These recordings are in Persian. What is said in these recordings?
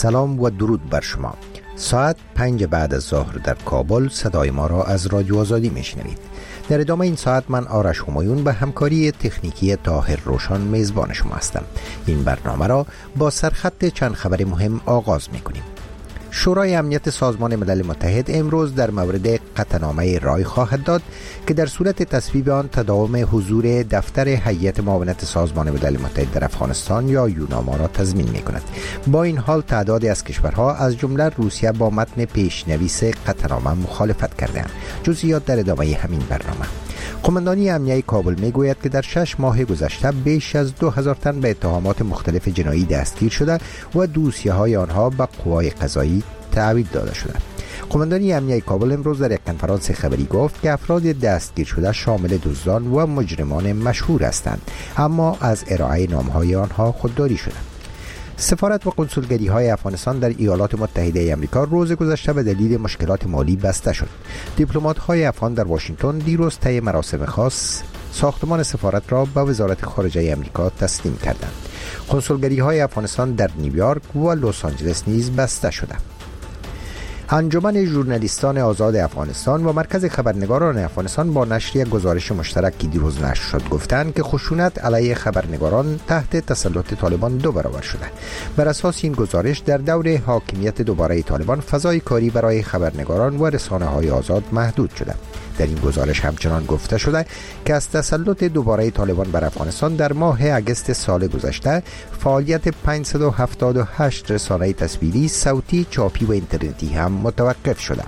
سلام و درود بر شما. ساعت 5 بعد از ظهر در کابل صدای ما را از رادیو آزادی میشنوید. در ادامه این ساعت من آرش همایون به همکاری تکنیکی طاهر روشن میزبان شما هستم. این برنامه را با سرخط چند خبر مهم آغاز میکنیم. شورای امنیت سازمان ملل متحد امروز در مورد قطعنامه رای خواهد داد که در صورت تصویب آن تداوم حضور دفتر هیئت معاونت سازمان ملل متحد در افغانستان یا یوناما را تضمین می کند. با این حال تعدادی از کشورها از جمله روسیه با متن پیشنویس قطعنامه مخالفت کردند. جزئیات در ادامه همین برنامه. قماندانی امنیه کابل میگوید که در 6 ماه گذشته بیش از 2000 تن به اتهامات مختلف جنایی دستگیر شده و دوسیه‌های آنها به قوای قضایی تحویل داده شده. قماندانی امنیه کابل امروز در یک کنفرانس خبری گفت که افراد دستگیر شده شامل دزدان و مجرمان مشهور هستند، اما از ارائه نام‌های آنها خودداری شده. سفارت و کنسولگری‌های افغانستان در ایالات متحده آمریکا روز گذشته به دلیل مشکلات مالی بسته شد. دیپلمات‌های افغان در واشنگتن دیروز طی مراسم خاص ساختمان سفارت را به وزارت خارجه آمریکا تسلیم کردند. کنسولگری‌های افغانستان در نیویورک و لس آنجلس نیز بسته شده. انجمن ژورنالیستان آزاد افغانستان و مرکز خبرنگاران افغانستان با نشر یک گزارش مشترک که دیروز نشر شد گفتند که خشونت علیه خبرنگاران تحت تسلط طالبان 2 برابر شده. بر اساس این گزارش در دور حاکمیت دوباره طالبان فضای کاری برای خبرنگاران و رسانه‌های آزاد محدود شده. در این گزارش همچنان گفته شده که از تسلط دوباره طالبان بر افغانستان در ماه اگست سال گذشته فعالیت 578 رسانه تصویری، صوتی، چاپی و اینترنتی هم متوقف شده.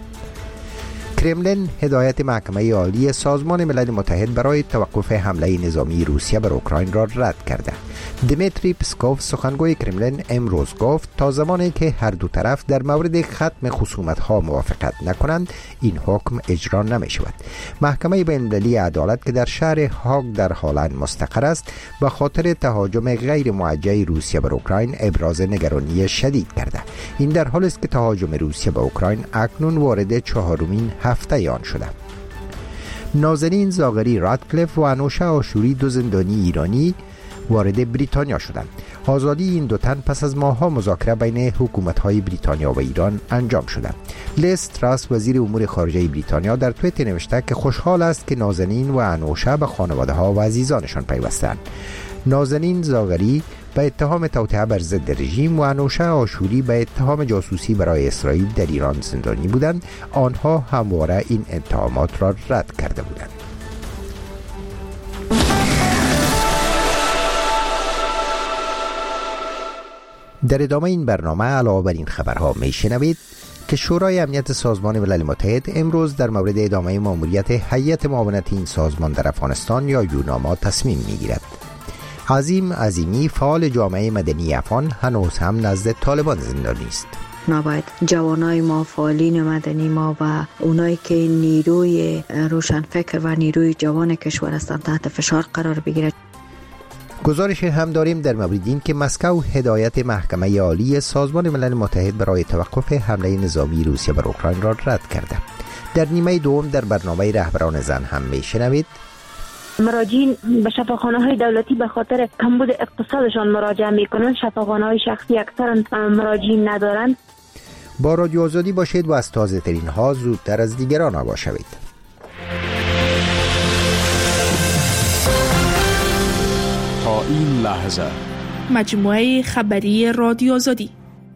کرملین هدایت محکمه عالی سازمان ملل متحد برای توقف حمله نظامی روسیه بر اوکراین را رد کرده. دمیتری پسکوف سخنگوی کرملین امروز گفت تا زمانی که هر دو طرف در مورد ختم خصومت‌ها موافقت نکنند این حکم اجرا نمی شود. محکمه بین‌المللی عدالت که در شهر هاگ در هلند مستقر است به خاطر تهاجم غیر موجه روسیه بر اوکراین ابراز نگرانی شدید کرده. این در حالی است که تهاجم روسیه به اوکراین اکنون وارد 4مین هفته آن شده. نازنین زاغری رادکلیف و انوشه آشوری 2 زندانی ایرانی وارد بریتانیا شدند. آزادی این 2 تن پس از ماه‌ها مذاکره بین حکومت‌های بریتانیا و ایران انجام شده. لیز تراس وزیر امور خارجه بریتانیا در توییت نوشته که خوشحال است که نازنین و انوشه به خانواده‌ها و عزیزانشان پیوستند. نازنین زاغری به اتهام توطئه بر ضد رژیم و انوشه آشوری به اتهام جاسوسی برای اسرائیل در ایران زندانی بودند. آنها همواره این اتهامات را رد کرده بودند. در ادامه این برنامه علاوه بر این خبرها میشنوید که شورای امنیت سازمان ملل متحد امروز در مورد ادامه ماموریت هیئت معاونت این سازمان در افغانستان یا یوناما تصمیم میگیرد. عظیم عظیمی فعال جامعه مدنی افغان هنوز هم نزد طالبان زندانی است. نباید جوانای ما، فعالین مدنی ما و اونایی که نیروی روشنفکر و نیروی جوان کشور هستند تحت فشار قرار بگیرد. گزارش هم داریم در مورد این که مسکو هدایت محکمه عالی سازمان ملل متحد برای توقف حمله نظامی روسیه بر اوکراین را رد کرده. در نیمه دوم در برنامه رهبران زن هم میشنوید مراجعین به شفاخانه‌های دولتی به خاطر کمبود اقتصادشان مراجعه میکنند. شفاخانه‌های شخصی اکثرا مراجعین ندارند. با رادیو آزادی باشید و از تازه ترین ها زودتر از دیگران آگاه شوید. تا این لحظه مجموعه خبری رادیو آزادی.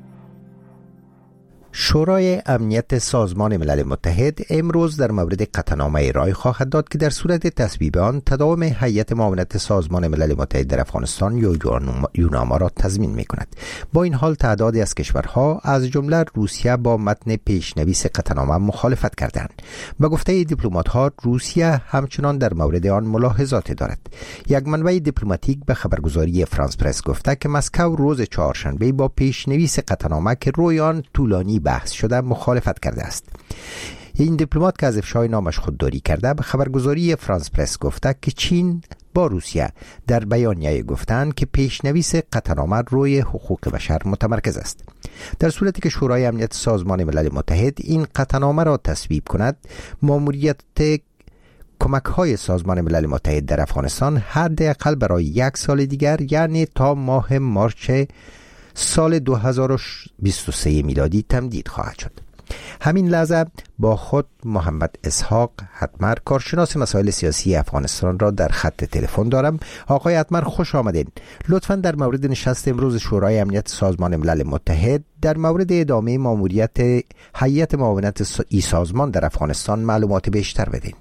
شورای امنیت سازمان ملل متحد امروز در مورد قطعنامه رای خواهد داد که در صورت تصویب آن تداوم هیئت معاونت سازمان ملل متحد در افغانستان یا یوناما را تضمین می کند. با این حال تعدادی از کشورها از جمله روسیه با متن پیشنویس قطعنامه مخالفت کردند. به گفته دیپلمات‌ها روسیه همچنان در مورد آن ملاحظات دارد. یک منبع دیپلماتیک به خبرگزاری فرانس پرس گفته که مسکو روز چهارشنبه با پیشنویس قطعنامه که روی آن طولانی بحث شده مخالفت کرده است. این دیپلمات که از افشای نامش خودداری کرده به خبرگزاری فرانس پرس گفته که چین با روسیه در بیانیه گفتند که پیشنویس قطعنامه روی حقوق بشر متمرکز است. در صورتی که شورای امنیت سازمان ملل متحد این قطعنامه را تصویب کند، ماموریت کمک‌های سازمان ملل متحد در افغانستان حداقل برای 1 سال دیگر یعنی تا ماه مارچ سال 2023 میلادی تمدید خواهد شد. همین لحظه با خود محمد اسحاق حتمر، کارشناس مسائل سیاسی افغانستان را در خط تلفن دارم. آقای حتمر خوش آمدین. لطفاً در مورد نشست امروز شورای امنیت سازمان ملل متحد در مورد ادامه ماموریت هیئت معاونت این سازمان در افغانستان معلومات بیشتر بدین.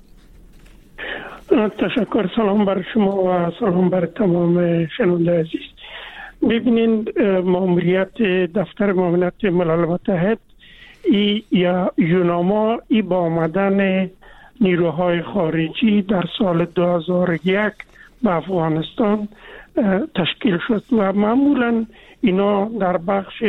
تشکر. سلام بر شما و سلام بر تمام شنونده عزیز. ببینید، ماموریت دفتر معاونت ملل متحد یا یوناما با آمدن نیروهای خارجی در سال 2001 به افغانستان تشکیل شد و معمولا اینا در بخش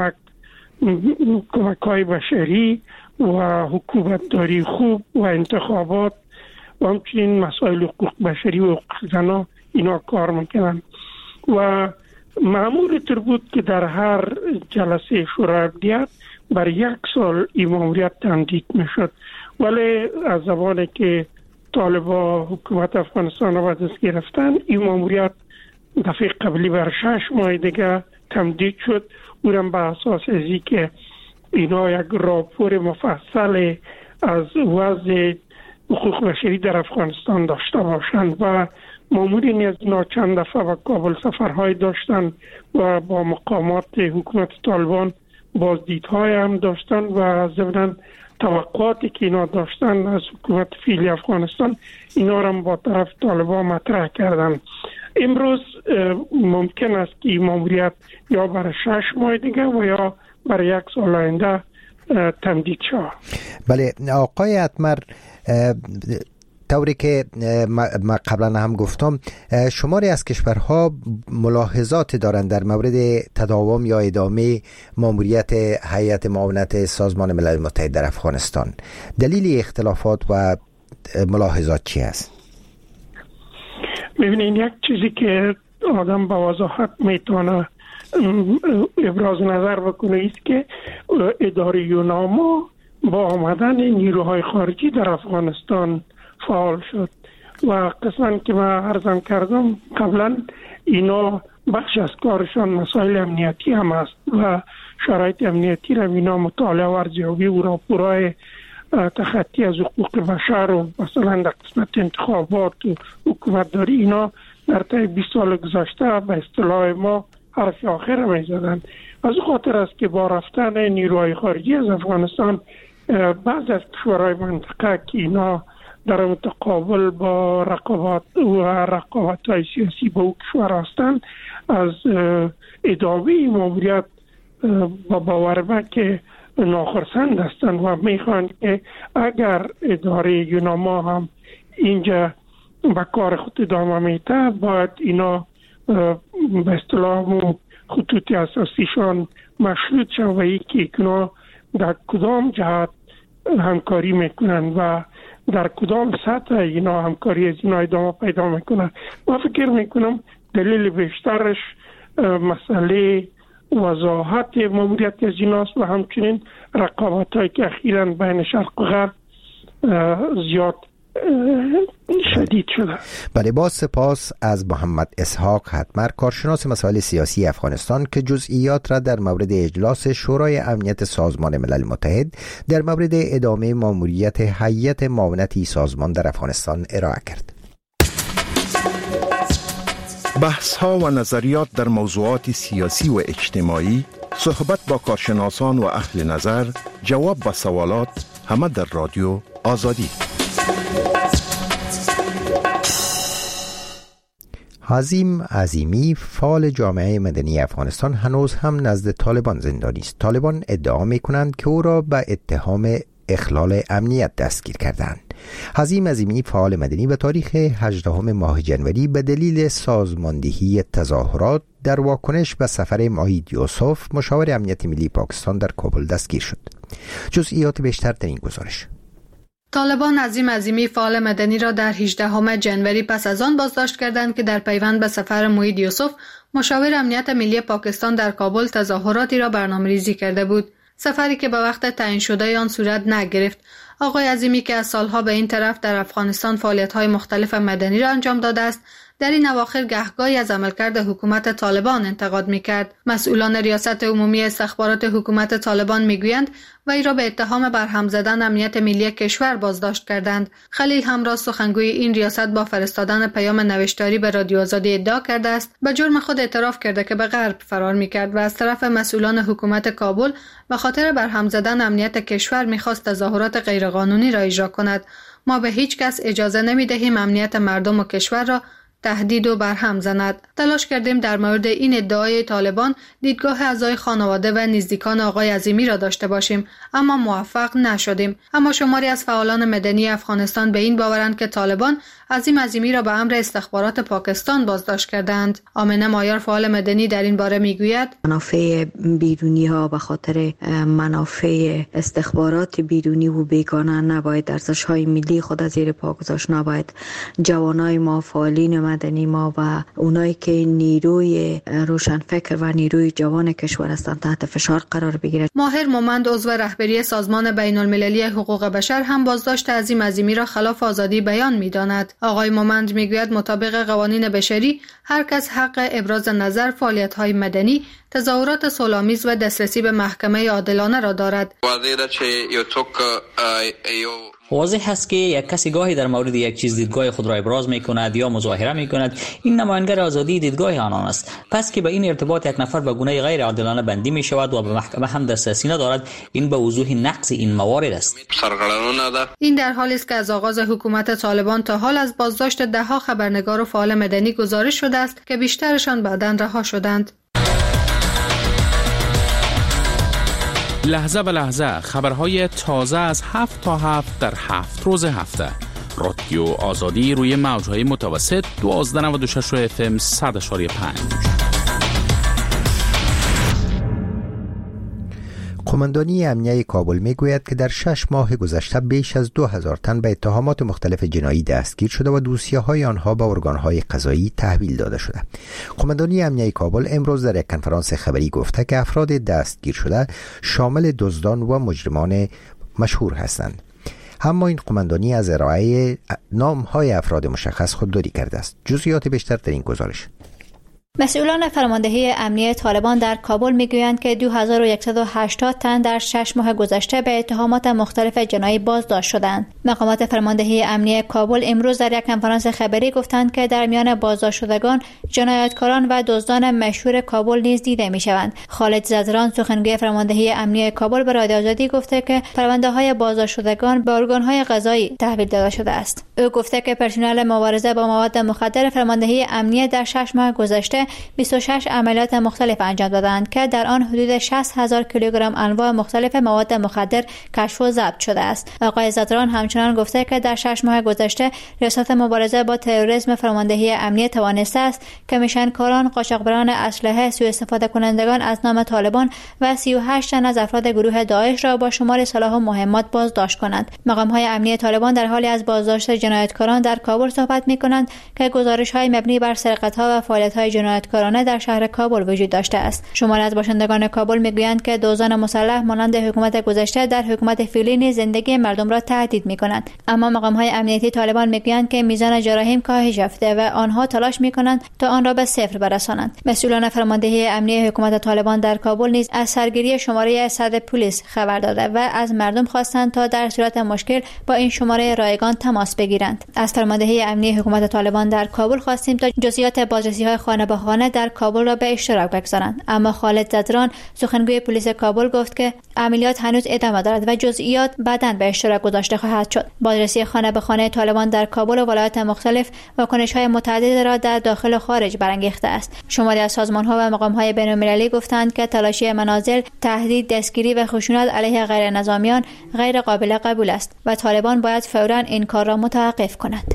کمک‌های بشری و حکومتداری خوب و انتخابات و همچنین مسائل حقوق بشری و حقوق زنان اینا کار میکنن و معمول تر بود که در هر جلسه شورای امنیت بر 1 سال این ماموریت تمدید میشد. ولی از زمانی که طالبان حکومت افغانستان را به دست گرفتن، این ماموریت دفعه قبلی بر 6 ماه دیگه تمدید شد. اونم به اساس ازی که اینا یک راپور مفصل از وضع حقوق بشری در افغانستان داشته باشند و مامورین از اینا چند دفعه به کابل سفرهای داشتن و با مقامات حکومت طالبان بازدیدهای هم داشتن و ضمن توقعاتی که اینا داشتن از حکومت فعلی افغانستان اینا را با طرف طالبان مطرح کردن. امروز ممکن است که این ماموریت یا برای 6 ماه دیگه و یا برای 1 سال آینده تمدید شود. بله آقای حتمر، طوری که ما قبلا هم گفتم، شماری از کشورها ملاحظات دارند در مورد تداوم یا ادامه ماموریت هیئت معاونت سازمان ملل متحد در افغانستان. دلیل اختلافات و ملاحظات چی است؟ ببینید، یک چیزی که آدم با وضاحت میتونه ابراز نظر بکنه است که اداره یوناما با آمدن نیروهای خارجی در افغانستان فعال شد و قسماً که من عرضم کردم قبلا اینا بخش از کارشان مسائل امنیتی هم است و شرایط امنیتی را اینا مطالعه و ارزیابی و راپورهای تخطی از حقوق بشر و مثلا در قسمت انتخابات و حکومتداری اینا در طی 20 سال گذشته به اصطلاح ما حرف آخر می زدن. از خاطر است که با رفتن نیروهای خارجی از افغانستان بعض از کشورهای منطقه که اینا در متقابل با رقابت‌های سیاسی با او کشور هستند از ادامه ماموریت با باور که ناخرسند هستند و میخواهند که اگر اداره یوناما هم اینجا به کار خود ادامه میده باید اینا به اصطلاح خطوط اساسیشان مشروط شد و یکی اینا در کدام جهت همکاری میکنن و در کدام سطح اینا همکاری از اینا ادامه پیدا میکنن. ما فکر میکنم دلیل بیشترش مسئله وضاحت ماموریت از ایناست و همچنین رقابت هایی که اخیراً بین شرق و غرب زیاد شدید شده. بله، با سپاس از محمد اسحاق حتمر، کارشناس مسائل سیاسی افغانستان که جزئیات را در مورد اجلاس شورای امنیت سازمان ملل متحد در مورد ادامه ماموریت هیئت معاونت این سازمان در افغانستان ارائه کرد. بحث ها و نظریات در موضوعات سیاسی و اجتماعی، صحبت با کارشناسان و اهل نظر، جواب به سوالات، همه در رادیو آزادی. حزیم عظیمی، فعال جامعه مدنی افغانستان، هنوز هم نزد طالبان زندانی است. طالبان ادعا می‌کنند که او را به اتهام اخلال امنیت دستگیر کردند. حزیم عظیمی، فعال مدنی، به تاریخ 18 ماه جنوری به دلیل سازماندهی تظاهرات در واکنش به سفر ماهید یوسف، مشاور امنیت ملی پاکستان، در کابل دستگیر شد. جزئیات بیشتر در این گزارش. طالبان حزیم عظیمی، فعال مدنی را در 18 جنوری پس از آن بازداشت کردند که در پیوند به سفر ماهید یوسف، مشاور امنیت ملی پاکستان، در کابل تظاهراتی را برنامه‌ریزی کرده بود. سفری که به وقت تعیین شده آن صورت نگرفت. آقای عظیمی که از سالها به این طرف در افغانستان فعالیت‌های مختلف مدنی را انجام داده است، در این اواخر گهگاهی از عملکرد حکومت طالبان انتقاد می‌کرد. مسئولان ریاست عمومی استخبارات حکومت طالبان می‌گویند وی را به اتهام برهم زدن امنیت ملی کشور بازداشت کردند. خلیل همراه سخنگوی این ریاست با فرستادن پیام نوشتاری به رادیو آزادی ادعا کرده است به جرم خود اعتراف کرده که به غرب فرار می‌کرد و از طرف مسئولان حکومت کابل به خاطر برهم زدن امنیت کشور می‌خواست تظاهرات غیرقانونی را اجرا کند. ما به هیچ کس اجازه نمی‌دهیم امنیت مردم و کشور را تهدید و برهم زند. تلاش کردیم در مورد این ادعای طالبان دیدگاه اعضای خانواده و نزدیکان آقای عظیمی را داشته باشیم، اما موفق نشدیم. اما شماری از فعالان مدنی افغانستان به این باورند که طالبان عظیم عظیمی را به امر استخبارات پاکستان بازداشت کردند. آمنه مایار فعال مدنی در این باره میگوید منافع بیرونی ها به خاطر منافع استخبارات بیرونی و بیگانه نباید ارزش های ملی خود از زیر پا گذاشت. نباید جوانای ما، فعالین مدنی ما و اونایی که نیروی روشنفکر و نیروی جوان کشور هستند تحت فشار قرار بگیرد. ماهر مومند عضو رهبری سازمان بین المللی حقوق بشر هم بازداشت عظیم عظیمی را خلاف آزادی بیان می‌داند. آقای مومند میگوید مطابق قوانین بشری هر کس حق ابراز نظر، فعالیت‌های مدنی، تظاهرات صلح‌آمیز و دسترسی به محکمه عادلانه را دارد. واضح است که یک کسی گاهی در مورد یک چیز دیدگاه خود را ابراز می‌کند یا مظاهره می‌کند، این نماینده آزادی دیدگاه آنان است. پس که به این ارتباط یک نفر به گونه غیر عادلانه بندی می‌شود و به محکمه هم دسترسی ندارد، این به وضوح نقض این موارد است. این در حالی است که از آغاز حکومت طالبان تا حال از بازداشت ده‌ها خبرنگار و فعال مدنی گزارش شده است که بیشترشان بعداً رها شدند. لحظه به لحظه خبرهای تازه از 7 تا 7 در 7 روز هفته. رادیو آزادی روی موج‌های متوسط 1296 FM 100.5. قماندانی امنیه کابل میگوید که در 6 ماه گذشته بیش از 2000 تن به اتهامات مختلف جنایی دستگیر شده و دوسیه‌های آنها به ارگان‌های قضایی تحویل داده شده. قماندانی امنیه کابل امروز در یک کنفرانس خبری گفته که افراد دستگیر شده شامل دزدان و مجرمان مشهور هستند. اما این قماندانی از ارائه نام‌های افراد مشخص خودداری کرده است. جزئیات بیشتر در این گزارش. مسئولان فرماندهی امنیه طالبان در کابل میگویند که 2180 تن در 6 ماه گذشته به اتهامات مختلف جنایی بازداشت شدند. مقامات فرماندهی امنیه کابل امروز در یک کنفرانس خبری گفتند که در میان بازداشت شدگان جنایتکاران و دزدان مشهور کابل نیز دیده میشوند. خالد زدران سخنگوی فرماندهی امنیه کابل به رادیو آزادی گفته که پرونده‌های بازداشت شدگان به ارگان‌های قضایی تحویل داده شده است. او گفته که پرسنل مبارزه با مواد مخدر فرماندهی امنیه در 6 ماه گذشته 26 عملیات مختلف انجام دادند که در آن حدود 60,000 کیلوگرم انواع مختلف مواد مخدر کشف و ضبط شده است. آقای زدران همچنان گفته که در 6 ماه گذشته ریاست مبارزه با تروریسم فرماندهی امنیه توانسته است که میشنکاران، قاچاقبران اسلحه، سوء استفاده کنندگان از نام طالبان و 38 تن از افراد گروه داعش را با شمار سلاح و مهمات بازداشت کنند. مقام‌های امنیه طالبان در حالی از بازداشت جنایتکاران در کابل صحبت می‌کنند که گزارش‌های مبنی بر سرقت‌ها و فعالیت‌های جنایتکارانه در شهر کابل وجود داشته است. شماری از باشندگان کابل میگویند که دزدان مسلح مانند حکومت گذشته در حکومت فعلی نیز زندگی مردم را تهدید می‌کنند. اما مقام‌های امنیتی طالبان میگویند که میزان جراحیم کاهش یافته و آنها تلاش می‌کنند تا آن را به صفر برسانند. مسئولان فرماندهی امنیتی حکومت طالبان در کابل نیز از سرگیری شماره 100 پلیس خبر داده و از مردم خواستند تا در صورت مشکل با این شماره رایگان تماس بگیرند. از فرماندهی امنیتی حکومت طالبان در کابل خواستیم تا جزئیات بازرسی‌های خانه به خانه در کابل را به اشتراک بگذارند، اما خالد زدران سخنگوی پلیس کابل گفت که عملیات هنوز ادامه دارد و جزئیات بعداً به اشتراک گذاشته خواهد شد. بازرسی خانه به خانه طالبان در کابل و ولایات مختلف واکنش‌های متعددی را در داخل و خارج برانگیخته است. شماری از سازمان‌ها و مقام‌های بین‌المللی گفتند که تلاشی منازل، تهدید، دستگیری و خشونت علیه غیر نظامیان غیر قابل قبول است و طالبان باید فوراً این کار را متوقف کند.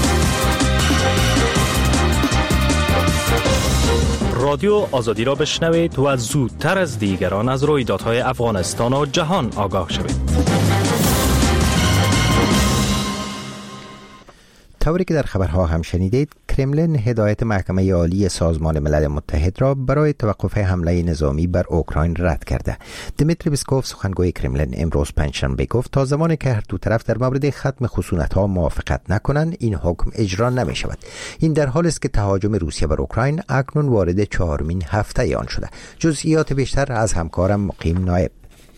رادیو آزادی را بشنوید و زودتر از دیگران از رویدادهای افغانستان و جهان آگاه شوید. طوری که در خبرها هم شنیدید، کرملین هدایت محکمه عالی سازمان ملل متحد را برای توقف حمله نظامی بر اوکراین رد کرده. دمیتری پسکوف سخنگوی کرملین امروز پنجشنبه گفت تا زمانی که هر دو طرف در مورد ختم خشونت‌ها موافقت نکنند این حکم اجرا نمی‌شود. این در حالی است که تهاجم روسیه بر اوکراین اکنون وارد 4مین هفته آن شده. جزئیات بیشتر از همکارم مقیم نایب.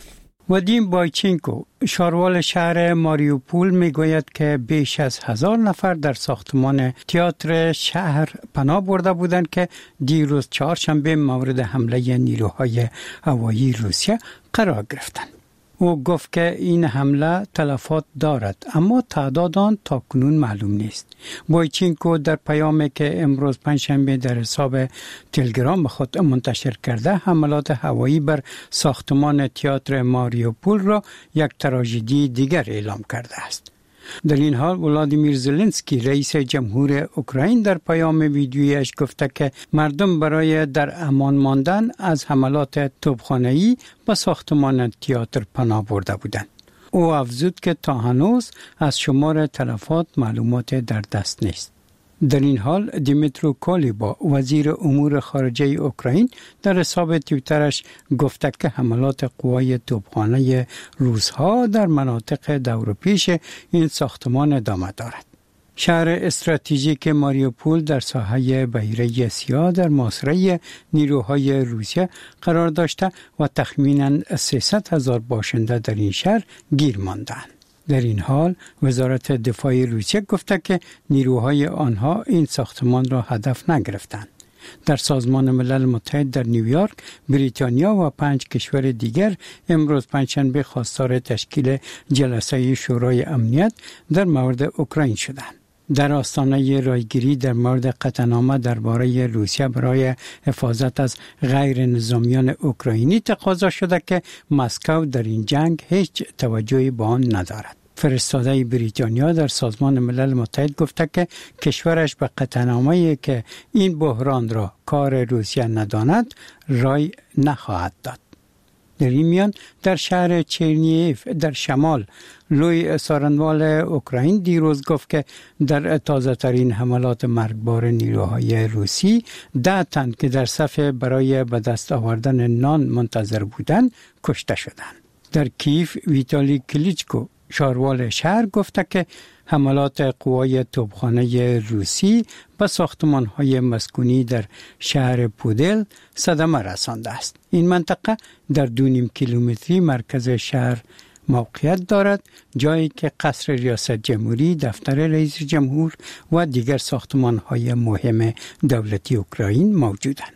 ودیم بایچینکو شاروال شهر ماریوپول میگوید که بیش از 1000 نفر در ساختمان تئاتر شهر پناه برده بودند که دیروز چهارشنبه مورد حمله نیروهای هوایی روسیه قرار گرفتند. او گفت که این حمله تلفات دارد اما تعداد آن تاکنون معلوم نیست. بایچینکو در پیامی که امروز پنجشنبه در حساب تلگرام خود منتشر کرده حملات هوایی بر ساختمان تئاتر ماریوپول را یک تراژدی دیگر اعلام کرده است. در این حال ولادیمیر زلنسکی رئیس جمهور اوکراین در پیام ویدیویش گفته که مردم برای در امان ماندن از حملات توپخانه‌ای به ساختمان تئاتر پناه برده بودند. او افزود که تا هنوز از شمار تلفات معلومات در دست نیست. در این حال دیمیترو کالیبا وزیر امور خارجه اوکراین در حساب توییترش گفته که حملات قوای توپخانه روس‌ها در مناطق دوروپیش این ساختمان ادامه دارد. شهر استراتژیک ماریوپول در ساحه بحیره سیاه در محاصره نیروهای روسیه قرار داشته و تخمیناً 300,000 باشنده در این شهر گیر ماندند. در این حال وزارت دفاع روسیه گفته که نیروهای آنها این ساختمان را هدف نگرفتند. در سازمان ملل متحد در نیویورک، بریتانیا و 5 کشور دیگر امروز پنجشنبه خواستار تشکیل جلسه شورای امنیت در مورد اوکراین شدند. در آستانه رایگیری در مورد قطعنامه درباره روسیه برای حفاظت از غیر نظامیان اوکراینی تقاضا شده که مسکو در این جنگ هیچ توجهی به آن ندارد. فرستاده بریتانیا در سازمان ملل متحد گفته که کشورش به قطعنامه‌ای که این بحران را کار روسیه نداند رای نخواهد داد. در این میان در شهر چرنیف در شمال لوی سارنوال اوکراین دیروز گفت که در تازه ترین حملات مرگبار نیروهای روسی 10 تن که در صف برای به دست آوردن نان منتظر بودند کشته شدند. در کیف ویتالی کلیچکو شاروال شهر گفته که حملات قوای توپخانه روسی به ساختمان‌های مسکونی در شهر پودل صدمه رسانده است. این منطقه در 2.5 کیلومتری مرکز شهر موقعیت دارد، جایی که قصر ریاست جمهوری، دفتر رئیس جمهور و دیگر ساختمان‌های مهم دولتی اوکراین موجودند.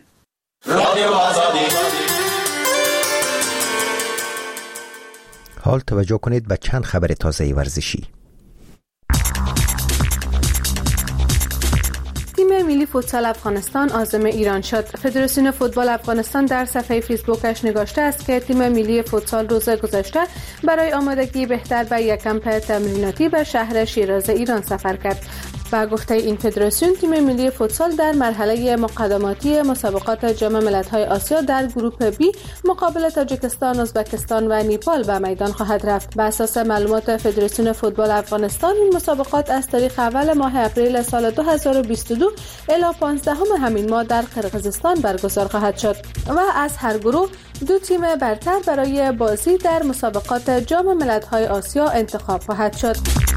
حال توجه کنید به چند خبر تازه ورزشی. تیم ملی فوتسال افغانستان عازم ایران شد. فدراسیون فوتبال افغانستان در صفحه فیسبوکش نگاشته است که تیم ملی فوتسال روز گذشته برای آمادگی بهتر به یک کمپ تمریناتی به شهر شیراز ایران سفر کرد. با گفته این فدراسیون تیم ملی فوتسال در مرحله مقدماتی مسابقات جام ملت‌های آسیا در گروه بی مقابل تاجیکستان، ازبکستان و نیپال به میدان خواهد رفت. بر اساس معلومات فدراسیون فوتبال افغانستان این مسابقات از تاریخ اول ماه اپریل سال 2022 الی 15 همین ماه در قرقیزستان برگزار خواهد شد و از هر گروه 2 تیم برتر برای بازی در مسابقات جام ملت‌های آسیا انتخاب خواهد شد.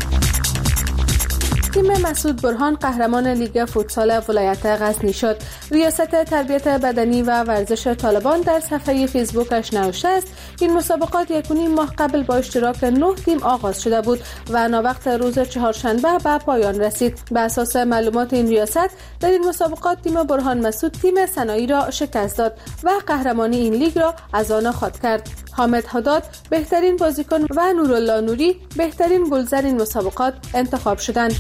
تیم مسعود برهان قهرمان لیگ فوتسال ولایت غزنی شد. ریاست تربیت بدنی و ورزش طالبان در صفحه فیسبوکش نوشته است این مسابقات 1.5 ماه قبل با اشتراک 9 تیم آغاز شده بود و ناوقت روز چهارشنبه به پایان رسید. به اساس معلومات این ریاست در این مسابقات تیم برهان مسعود تیم سنایی را شکست داد و قهرمانی این لیگ را از آن خود کرد. حامد حداد بهترین بازیکن و نورالله نوری بهترین گلزن این مسابقات انتخاب شدند.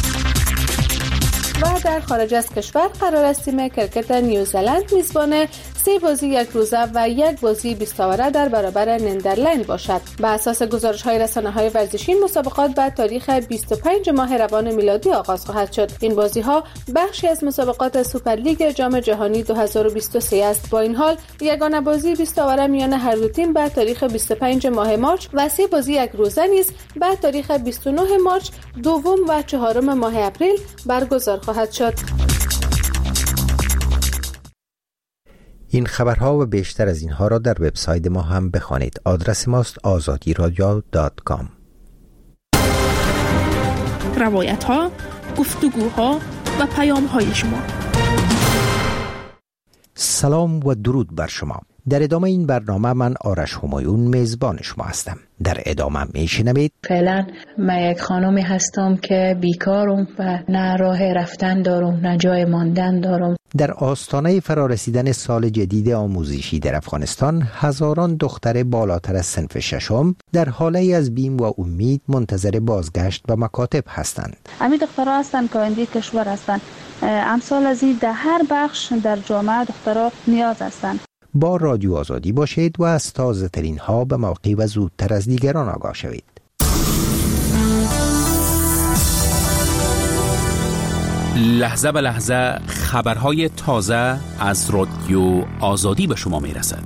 و در خارج از کشور قرار است تیم کرکت نیوزلند میزبان 3 بازی یک روزه و 1 بازی 20 اوره در برابر نیدرلند باشد. به اساس گزارش‌های رسانه‌های ورزشی، مسابقات بعد تاریخ 25 ماه روان میلادی آغاز خواهد شد. این بازی‌ها بخشی از مسابقات سوپرلیگ جام جهانی 2023 است. با این حال یگانه بازی 20 اوره میان هر دو تیم بعد تاریخ 25 ماه مارچ و 3 بازی یک روزه نیز بعد تاریخ 29 مارچ، دوم و چهارم ماه اپریل برگزار خواهد شد. این خبرها و بیشتر از اینها را در وبسایت ما هم بخوانید. آدرس ماست azadiradio.com. روایت‌ها، گفتگوها و پیام‌های شما. سلام و درود بر شما. در ادامه این برنامه من آرش همایون میزبان شما هستم. در ادامه میشنوید فعلا من یک خانمی هستم که بیکارم و نه راه رفتن دارم نه جای ماندن دارم. در آستانه فرارسیدن سال جدید آموزشی در افغانستان، هزاران دختر بالاتر از صنف ششم در حاله از بیم و امید منتظر بازگشت به مکاتب هستند. همین دخترها هستند که آینده کشور هستند. امثال از این در هر بخش در جامعه دخترها نیاز هستند. با رادیو آزادی باشید و از تازه ترین ها به موقع و زودتر از دیگران آگاه شوید. لحظه به لحظه خبرهای تازه از رادیو آزادی به شما میرسد.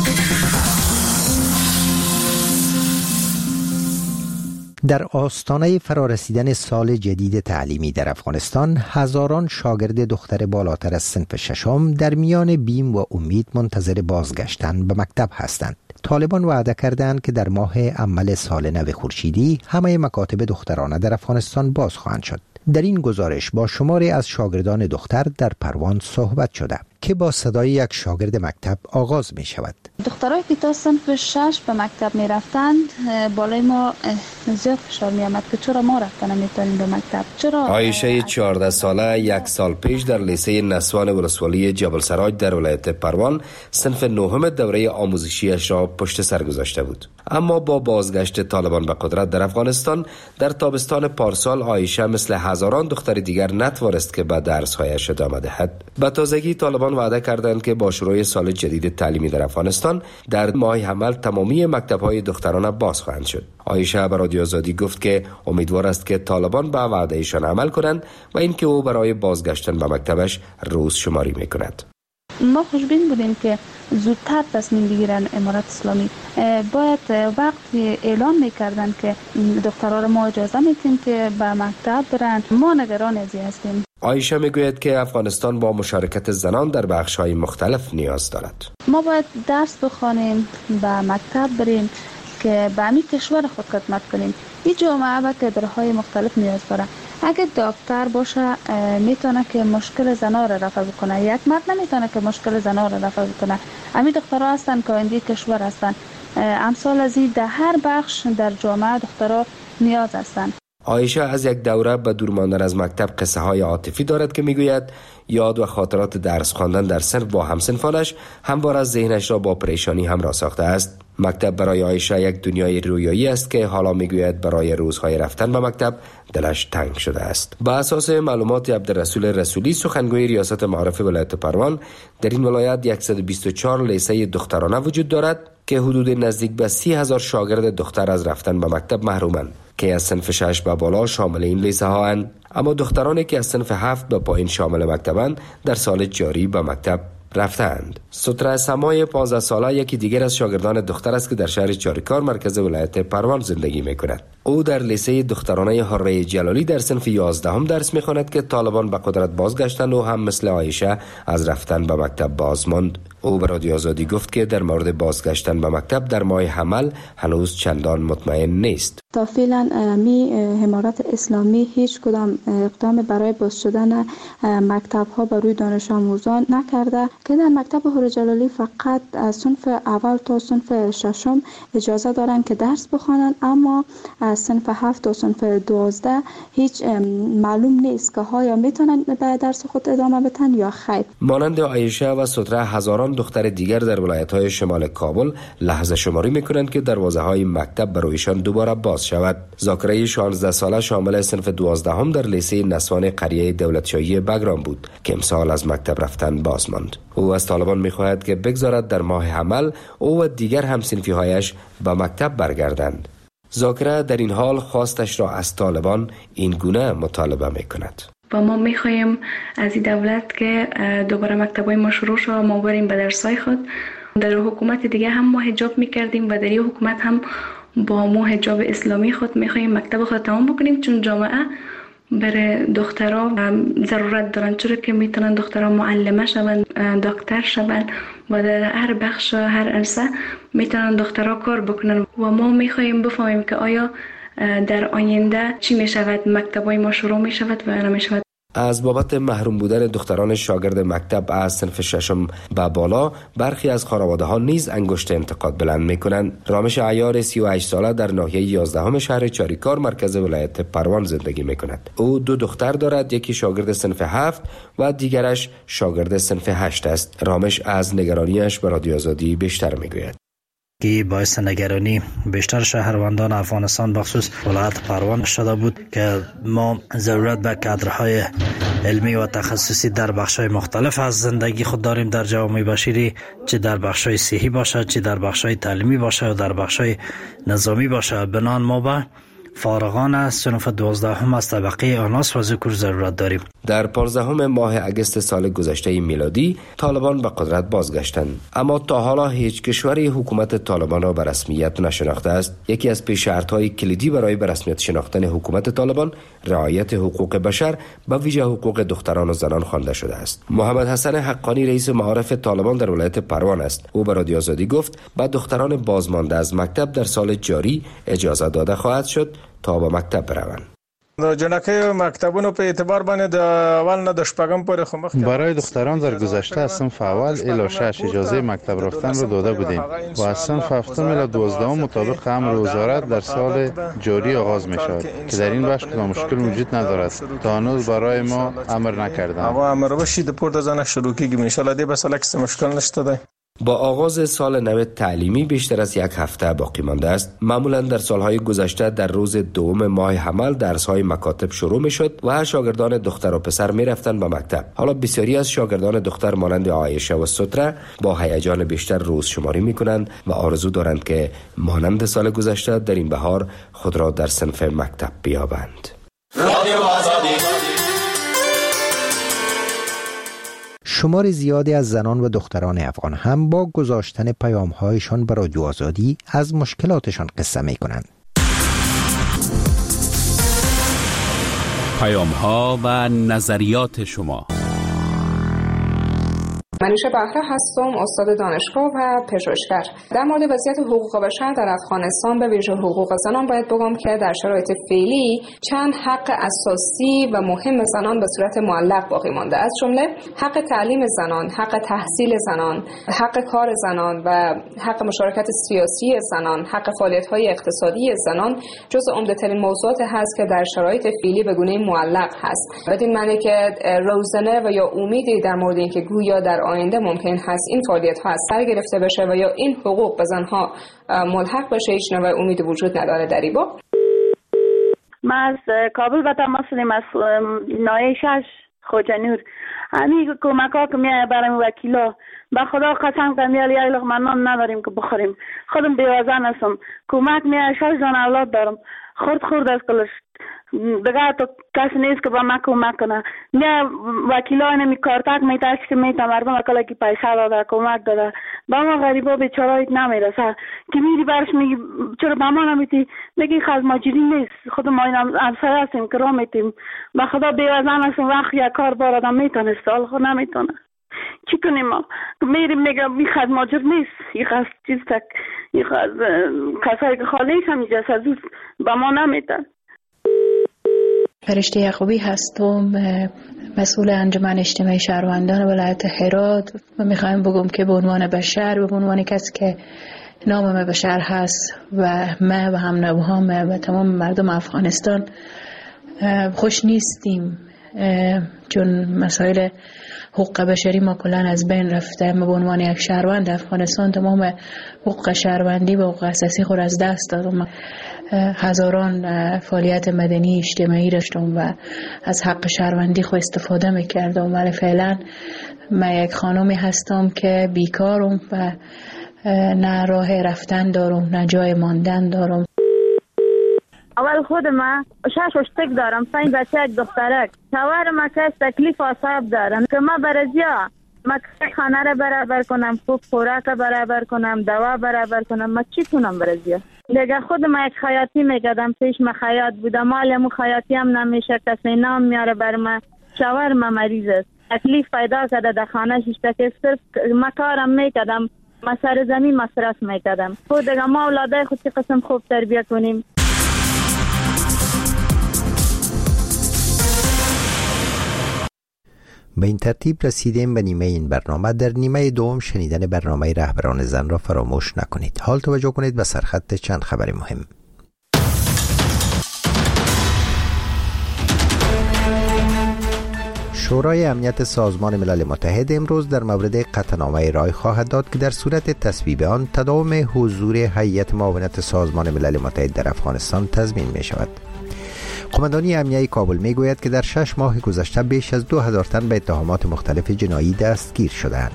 در آستانه فرارسیدن سال جدید تعلیمی در افغانستان، هزاران شاگرد دختر بالاتر از صنف ششم در میان بیم و امید منتظر بازگشتن به مکتب هستند. طالبان وعده کردند که در ماه اول سال نو خورشیدی همه مکاتب دخترانه در افغانستان باز خواهند شد. در این گزارش با شماری از شاگردان دختر در پروان صحبت شده که با صدای یک شاگرد مکتب آغاز می شود. دخترایی که تا صنف 6 به مکتب می رفتند، بالای ما زیاد فشار می آمد که چرا ما رفتن نمیتونیم به مکتب. چرا عایشه 14 ساله یک سال پیش در لیسه نسوان ولسوالی جبل سراج در ولایت پروان صنف 9 دوره آموزشیش را پشت سر گذاشته بود. اما با بازگشت طالبان به قدرت در افغانستان در تابستان پارسال، عایشه مثل هزاران دختر دیگر نتوانست که به درس‌هایش ادامه دهد. به تازگی طالبان وعده کردند که با شروع سال جدید تعلیمی در افغانستان در ماه حمل تمامی مکتب‌های دخترانه باز خواهند شد. عایشه به رادیو آزادی گفت که امیدوار است که طالبان به وعدهشان عمل کنند و اینکه او برای بازگشتن به مکتبش روز شماری می‌کند. ما خوشبین بودیم که زودتر تصمیم بگیرن امارت اسلامی. باید وقتی اعلام میکردن که دخترها را ما اجازه میدیم که به مکتب برن، ما نگران ازی هستیم. عایشه میگوید که افغانستان با مشارکت زنان در بخش‌های مختلف نیاز دارد. ما باید درس بخوانیم، به مکتب بریم که به همین کشور خود خدمت کنیم. این جامعه و کادرهای مختلف نیاز داره. اگه دکتر باشه میتونه که مشکل زنا را رفع بکنه، یک مرد نمیتونه که مشکل زنا را رفع بکنه. همین دخترها هستن که آینده کشور هستن. امثال از این در هر بخش در جامعه دخترها نیاز هستن. عایشه از یک دوره به دور ماندن از مکتب قصه های عاطفی دارد که میگوید یاد و خاطرات درس خواندن در صنف با همسنفانش همواره از ذهنش را با پریشانی همراه ساخته است. مکتب برای عایشه یک دنیای رویایی است که حالا میگوید برای روزهای رفتن به مکتب دلش تنگ شده است. با اساس معلومات عبدالرسول رسولی، سخنگوی ریاست معارف ولایت پروان، در این ولایت 124 لیسه دخترانه وجود دارد که حدود نزدیک به 30,000 شاگرد دختر از رفتن به مکتب محرومند که از صنف 6 به بالا شامل این لیسه ها اند. اما دخترانی که از صنف 7 به پایین شامل مکتبند در سال جاری به مکتب رفتند. ستره سمای 15 ساله یکی دیگر از شاگردان دختر است که در شهر چاریکار مرکز ولایت پروان زندگی می‌کند. او در لیسه دخترانه حره جلالی در صنف 11 درس می‌خواند که طالبان به قدرت بازگشتند و هم مثل عایشه از رفتن به مکتب باز ماند. او به رادیو آزادی گفت که در مورد بازگشتن به مکتب در ماه حمل هنوز چندان مطمئن نیست. تا فعلا امارت اسلامی هیچ کدام اقدام برای باز شدن مکتب ها بر روی دانش آموزان نکرده که در مکتب حره جلالی فقط از صنف اول تا صنف ششم اجازه دارند که درس بخوانند، اما از صنف 7 تا صنف 12 هیچ معلوم نیست که ها یا میتونن به درس خود ادامه بدن یا خیر. مانند عایشه و ستره هزاران دختر دیگر در ولایت‌های شمال کابل لحظه شماری می‌کنند که دروازه‌های مکتب برایشان دوباره باز شود. ذاکره 16 ساله شامل صنف 12 در لیسه نسوان قریه دولتشاهی بگرام بود که امسال از مکتب رفتن باز ماند. او از طالبان می‌خواهد که بگذارد در ماه حمل او و دیگر هم‌صنفی‌هایش به مکتب برگردند. ذاکره در این حال خواستش را از طالبان این گونه مطالبه می‌کند. و ما میخوایم از این دولت که دوباره مکتبای ما شروع شد، ما بریم به درسای خود. در حکومت دیگه هم ما حجاب میکردیم و در این حکومت هم با ما حجاب اسلامی خود میخوایم مکتب خود تمام بکنیم، چون جامعه برای دخترها ضرورت دارن، چرا که میتونن دخترها معلمه شون، دکتر شون و در هر بخش و هر عرصه میتونن دخترها کار بکنن. و ما میخوایم بفهمیم که آیا در آینده چی می شود، مکتبای ما شروع می شود و نمی شود. از بابت محروم بودن دختران شاگرد مکتب از صنف ششم به بالا برخی از خانواده ها نیز انگشت انتقاد بلند می کنند. رامش عیار 38 ساله در ناحیه 11 شهر چاریکار مرکز ولایت پروان زندگی می کند. او 2 دختر دارد، یکی شاگرد صنف 7 و دیگرش شاگرد صنف 8 است. رامش از نگرانیش به رادیو آزادی بیشتر می گوید. که باعث نگرانی بیشتر شهروندان افغانستان بخصوص ولایت پروان شده بود که ما ضرورت به کادرهای علمی و تخصصی در بخش‌های مختلف از زندگی خود داریم در جامعه بشری، چه در بخش‌های صحی باشه، چه در بخش‌های تعلیمی باشه و در بخش‌های نظامی باشه. بنان ما به فارغان از صنف 12 از طبقه آناس و ذکر ضرورت داریم. در 15 ماه اگست سال گذشته میلادی طالبان به قدرت بازگشتند، اما تا حالا هیچ کشوری حکومت طالبان را به رسمیت نشناخته است. یکی از پیش شرط‌های کلیدی برای به رسمیت شناختن حکومت طالبان رعایت حقوق بشر، به ویژه حقوق دختران و زنان خوانده شده است. محمد حسن حقانی رئیس معارف طالبان در ولایت پروان است. او به رادیو آزادی گفت به دختران بازمانده از مکتب در سال جاری اجازه داده خواهد شد تا به مکتب بروند. جنکه مکتبونو په اعتبار باندې د اول نه د شپږم پورې خو مخکې برای دختران در گذشته از صنف اول الی 6 اجازه مکتب رفتن را داده بودیم و از صنف هفتم الی 12 مطابق امر وزارت در سال جاری آغاز می شود که در این بخش کدام مشکل وجود ندارد. تا هنوز برای ما امر نکردند. اما امر بشي د پورته ځنه شروع کیږي ان شاء الله دې بسله کې مشکل نشته ده. با آغاز سال نو تعلیمی بیشتر از 1 هفته باقی مانده است. معمولا در سالهای گذشته در روز 2 ماه حمل درس‌های مکاتب شروع می‌شد و شاگردان دختر و پسر می‌رفتند به مکتب. حالا بسیاری از شاگردان دختر مانند عایشه و ستره با هیجان بیشتر روز شماری می‌کنند و آرزو دارند که مانند سال گذشته در این بهار خود را در صنف مکتب بیابند. شمار زیادی از زنان و دختران افغان هم با گذاشتن پیام‌هایشان به رادیو آزادی از مشکلاتشان قصه می‌کنند. پیام‌ها و نظریات شما. منیشه بهره هستم، استاد دانشگاه و پژوهشگر. در مورد وضعیت حقوق بشر در افغانستان به ویژه حقوق زنان باید بگم که در شرایط فعلی چند حق اساسی و مهم زنان به صورت معلق باقی مانده، از جمله حق تعلیم زنان، حق تحصیل زنان، حق کار زنان و حق مشارکت سیاسی زنان، حق فعالیت‌های اقتصادی زنان جزو عمده‌ترین موضوعات هست که در شرایط فعلی به گونه معلق هست. بدین معنی که روزنه و یا امیدی در مورد اینکه گویا در آینده ممکن هست این فعالیت ها از سر گرفته بشه و یا این حقوق به زنها ملحق بشه هیچ نوع امید وجود نداره در این باب. ما از کابل به تماس هستیم، از ناحیه 6 خوجانور. همین کمک ها که میایه برای وکیلا به خدا قسم که میایه یه لقمه نان نداریم که بخوریم. خودم بیوزن هستم، کمک میایه 6 جان اولاد دارم، خورد از کلش دیگه تو کسی نیست که با ما کمک کنه. نه وکیلای نمی کارتک میتاش که میتا مردم اکلا که پیسه داده کمک داده با ما غریبا بیچارایت نمیرسه که میری برش میگی چرا با ما نمیتی، میگی خز ماجری نیست، خود ما این همسایه هستیم که را میتیم به خدا بیوزن هستیم، وقت یک کار بار آدم میتونه سال خود نمیتونه چی کنیم. ما میریم میگم این خز ماجر نیست، این خز چیز تک، این خز کسایی که خالیش هم اینجا سزوز با ما نمیتن. فرشته یعقوبی هستم، مسئول انجمن اجتماعی شهروندان ولایت هرات و میخوایم بگم که به عنوان بشر و به عنوان کسی که نام بشر هست و ما و هم نوهام و تمام مردم افغانستان خوش نیستیم چون مسائل حقوق بشری ما کلا از بین رفته. ما به عنوان یک شهروند افغانستان تمام حقوق شهروندی و حقوق اساسی خود از دست دادم. هزاران فعالیت مدنی اجتماعی داشتم و از حق شهروندی خود استفاده میکردم، ولی فعلا من یک خانمی هستم که بیکارم و نه راه رفتن دارم نه جای ماندن دارم. اول خود من 6 اشتک دارم، 5 بچه یک دخترک. شوهر ما که تکلیف آساب دارن که ما برازیا ما خانه را برابر کنم، خوب خوراک برابر کنم، دوا برابر کنم، ما چی کنم برازیا؟ دیگه خود ما یک خیاطی میکردم، پیش ما خیاط بودم، مال مو خیاطی هم نمیشه، کسی نام میاره بر ما. شوهر ما مریض است، تکلیف پیدا کرده در خانه شیشته که صرف ما کارم میکردم، ما سر زمین مصرف میکردم. خود دیگه ما اولاده خود چی قسم خوب تربیت کنیم. به این ترتیب رسیدیم به نیمه این برنامه. در نیمه دوم شنیدن برنامه رهبران زن را فراموش نکنید. حال توجه کنید به سرخط چند خبر مهم. شورای امنیت سازمان ملل متحد امروز در مورد قطعنامه رای خواهد داد که در صورت تصویب آن تداوم حضور هیئت معاونت سازمان ملل متحد در افغانستان تضمین می شود. قماندانی امنیه کابل می گوید که در 6 ماه گذشته بیش از 2000 تن به اتهامات مختلف جنایی دستگیر شدند.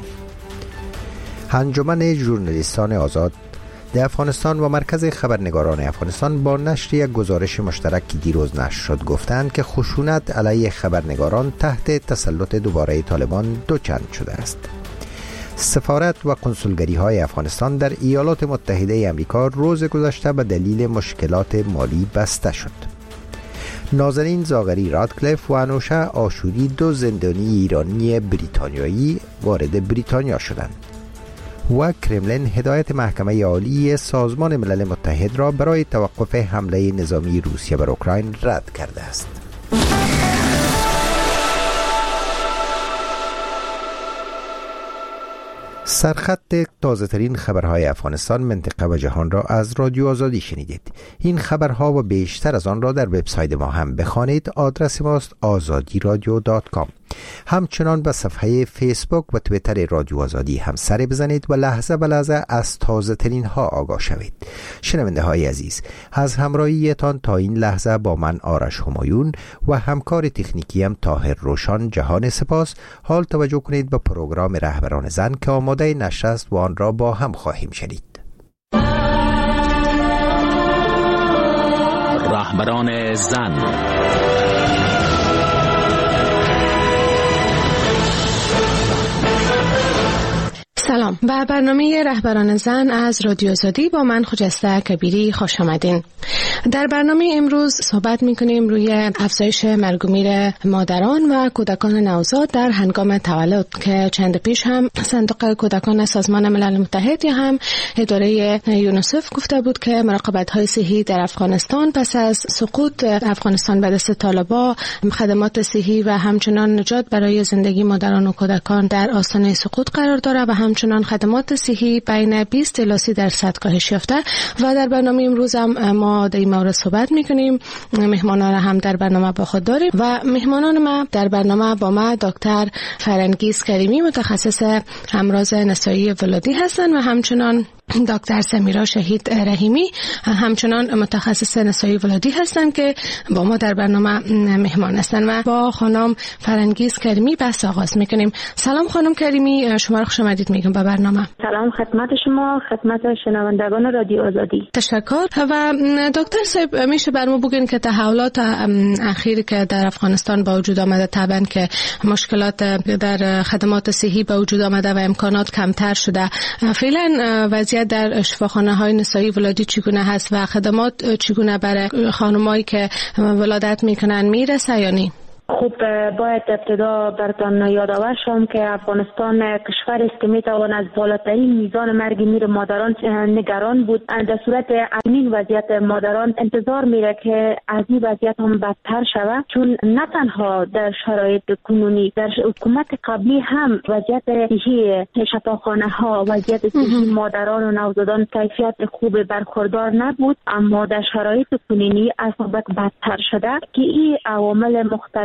انجمن ژورنالیستان آزاد در افغانستان و مرکز خبرنگاران افغانستان با نشر یک گزارش مشترک که دیروز نشر شد گفتند که خشونت علیه خبرنگاران تحت تسلط دوباره طالبان دوچند شده است. سفارت و کنسولگری های افغانستان در ایالات متحده آمریکا روز گذشته به دلیل مشکلات مالی بسته شد. نازنین زاغری رادکلیف و انوشه آشوری 2 زندانی ایرانی بریتانیایی وارد بریتانیا شدند و کرملین هدایت محکمه عالی سازمان ملل متحد را برای توقف حمله نظامی روسیه بر اوکراین رد کرده است. سرخط تازه ترین خبرهای افغانستان، منطقه و جهان را از رادیو آزادی شنیدید. این خبرها و بیشتر از آن را در وبسایت ما هم بخوانید. آدرس ماست azadiradio.com. همچنان به صفحه فیسبوک و توییتر رادیو آزادی هم سر بزنید و لحظه به لحظه از تازه ترین ها آگاه شوید. شنونده های عزیز، از همراهیتان تا این لحظه با من آرش همایون و همکار تکنیکی هم طاهر روشان جهان سپاس. حال توجه کنید به پروگرام رهبران زن که آماده نشر است و آن را با هم خواهیم شنید. رهبران زن. سلام، به برنامه رهبران زن از رادیو آزادی با من خجسته کبیری خوش آمدین. در برنامه امروز صحبت می‌کنیم روی افزایش مرگ و میر مادران و کودکان نوزاد در هنگام تولد که چند پیش هم صندوق کودکان سازمان ملل متحد یا هم اداره یونیسف گفته بود که مراقبت‌های صحی در افغانستان پس از سقوط افغانستان به دست طالبان خدمات صحی و همچنان نجات برای زندگی مادران و کودکان در آستانه سقوط قرار دارد و همچنان خدمات صحی بین 20 الی 30% کاهش یافته. و در برنامه امروز هم ما در این مورد صحبت میکنیم. مهمانان هم در برنامه با خود داریم و مهمانان ما در برنامه با ما دکتر فرنگیز کریمی متخصص امراض نسایی ولادی هستند و همچنان دکتر سمیرا شهید رحیمی همچنان متخصص نسایی ولادی هستند که با ما در برنامه مهمان هستند و با خانم فرنگیز کریمی بحث آغاز میکنیم. سلام خانم کریمی، شما را خوش آمدید میگم به برنامه. سلام خدمت شما، خدمت شنوندگان رادیو آزادی. تشکر. و دکتر صاحب میشه برام بگین که تحولات اخیر که در افغانستان با وجود آمده، طبعا که مشکلات در خدمات صحی با وجود آمده و امکانات کمتر شده، فعلا وضعیت در شفاخانه‌های نسایی ولادی چگونه هست و خدمات چگونه برای خانمایی که ولادت میکنن میرسه یا نه؟ خب باید ابتدا براتون یادآور شم که افغانستان کشور است که میتوان از بالاترین میزان مرگ میر مادران نگران بود. در صورت همین وضعیت مادران انتظار میره که از این وضعیت هم بدتر شود، چون نه تنها در شرایط کنونی، در حکومت قبلی هم وضعیت صحی شفاخانه ها، وضعیت صحی مادران و نوزادان کیفیت خوب برخوردار نبود، اما در شرایط کنونی اصلا بدتر شده که این عوامل مختلف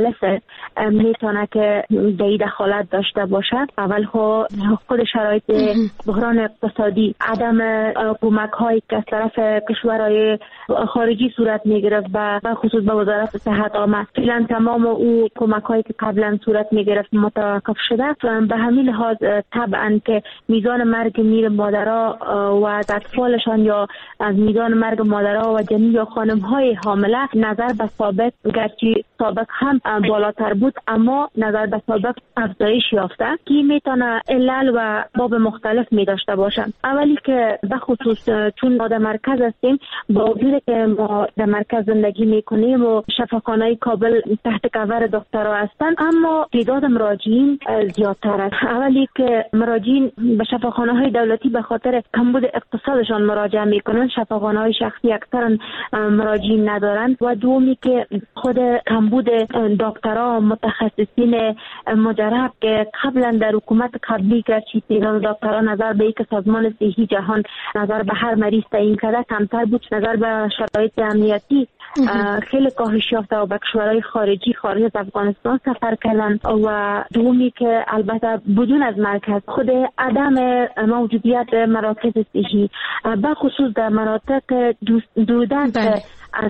مختلف میتونه که در دخالت داشته باشه. اول خود شرایط بحران اقتصادی، عدم کمک هایی که از طرف کشورهای خارجی صورت میگرفت و خصوص به وزارت صحت آمد، فعلا تمام او کمک هایی که قبلا صورت میگرفت متوقف شده. به همین لحاظ طبعا که میزان مرگ میر مادرها و اطفالشان یا از میزان مرگ مادرها و جنین یا خانم های حامله نظر به سابق، گرچه سابق هم بالاتر بود اما نظر به سابق افزایش یافته که میتونه علل و باب مختلف می داشته باشند. اولی که به خصوص چون ما در مرکز هستیم، با وجود که ما در مرکز زندگی میکنیم و شفاخانه کابل تحت کور دکترها هستند، اما تعداد مراجعین زیادتر است. اولی که مراجعین به شفاخانه های دولتی به خاطر کمبود اقتصادشان مراجعه میکنند، شفاخانه های شخصی اکثرا مراجعین ندارند. و دومی که خود کمبود دکترها متخصصین مجرب که قبلا در حکومت قبلی گرچه تعداد دکترها نظر به یک سازمان صحی جهان نظر به هر مریض تعیین کرده کمتر بود، نظر به شرایط امنیتی خیلی کاهش یافته و به کشورهای خارجی خارج از افغانستان سفر کردن. و دومی که البته بدون از مرکز خود عدم موجودیت مراکز صحی به خصوص در مناطق دوردست از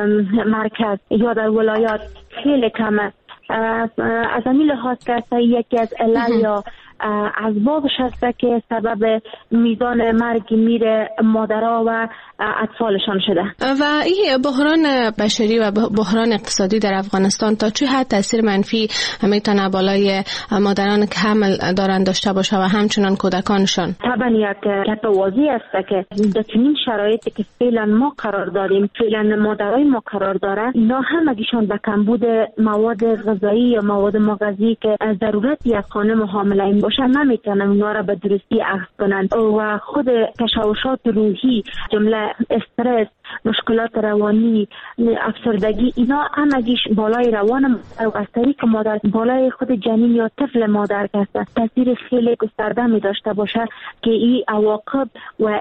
مرکز یا در ولایات خیلی کمه. از همین لحاظ که یکی از علل یا اسبابش هست که سبب میزان مرگ میر مادرها و اطفالشان شده. و این بحران بشری و بحران اقتصادی در افغانستان تا چه حد تاثیر منفی میتونه بالای مادران که حمل دارن داشته باشه و همچنان کودکانشان؟ طبعا یک واضح است که در چنین شرایطی که فعلا ما قرار داریم، فعلا مادرای ما قرار داره، اینا همگیشان به کمبود مواد غذایی یا مواد مغذی که ضرورت یک خانم حامله باشه نمیتونن اونا را به درستی اخذ کنن و خود تشوشات روحی، جمله استرس، مشکلات روانی، افسردگی، اینا همگیش بالای روان مادر و از طریق مادر بالای خود جنین یا طفل مادر هست تاثیر خیلی گسترده می داشته باشه که این عواقب و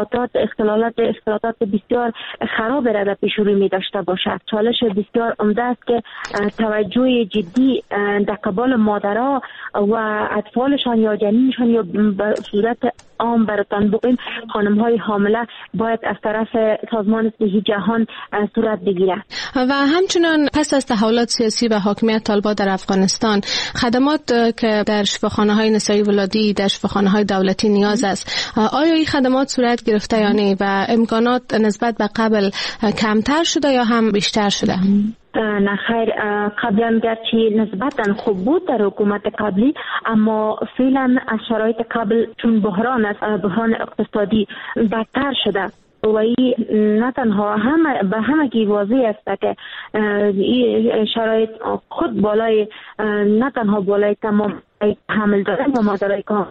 اختلالات بسیار خراب را در پیش رو می داشته باشه. چالش بسیار عمده است که توجه جدی در قبال مادرها و اطفالشان یا جنینشان یا به صورت عام براتان بگیم خانم های حامله باید از طرف سازمان صحی جهان صورت بگیره. و همچنان پس از تحولات سیاسی و حاکمیت طالبان در افغانستان، خدمات که در شفاخانه های نسایی ولادی، در شفاخانه های دولتی نیاز است، آیا این خدمات صورت گرفته یا نه و امکانات نسبت به قبل کمتر شده یا هم بیشتر شده؟ نه خیر، قبلا گرچه نسبتا خوب بود در حکومت قبلی، اما فعلا از شرایط قبل چون بحران است، بحران اقتصادی بدتر شده و این نه تنها به همگی واضح است که این شرایط خود بالای نه تنها بالای تمام حمل دارن و مادرای که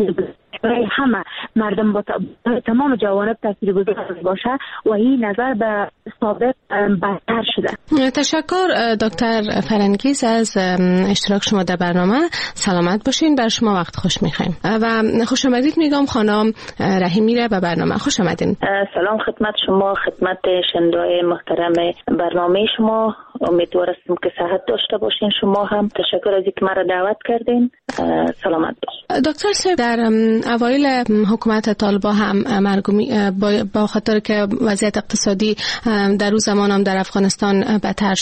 همه مردم با تمام جوانب تاثیرگذار باشه و این نظر به سابق بدتر شده. تشکر دکتر فرنگیز از اشتراک شما در برنامه. سلامت باشین، بر شما وقت خوش میخوایم و خوش آمدید میگم خانم رحیمی را به برنامه. خوش آمدین. سلام خدمت شما، خدمت شنوندگان محترم برنامه شما. امیدوارم که صحت داشته باشین. شما هم تشکر از اینکه مرا دعوت کردین. سلامت باشین. دکتر صاحب، در اوایل حکومت طالبان هم مرگومی با خاطر که وضعیت اقتصادی در اون زمان هم در افغانستان بدتر